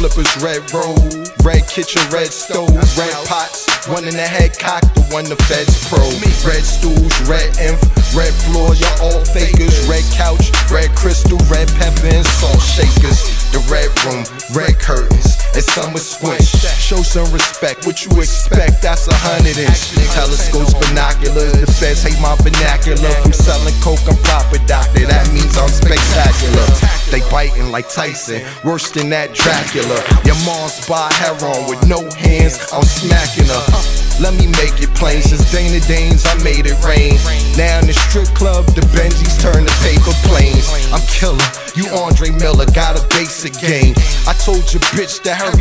flippers, red road, red kitchen, red stove, red pots, one in the head cock, the one the feds probe. Red stools, red inf, red floor, y'all all fakers. Red couch, red crystal, red pepper and salt shakers. The red room, red curtains, and some with squish. Show some respect, what you expect, that's 100-inch. Telescopes, binoculars, the feds hate my vernacular. From selling coke, I'm proper doctor, that means I'm spectacular. They biting like Tyson, worse than that Dracula. Your mom's by heroin with no hands, I'm smacking her. Let me make it plain, since Dana Danes I made it rain. Now in the strip club, the Benjis turn to paper planes. I'm killer, you Andre Miller, got a basic game. I told your bitch to hurry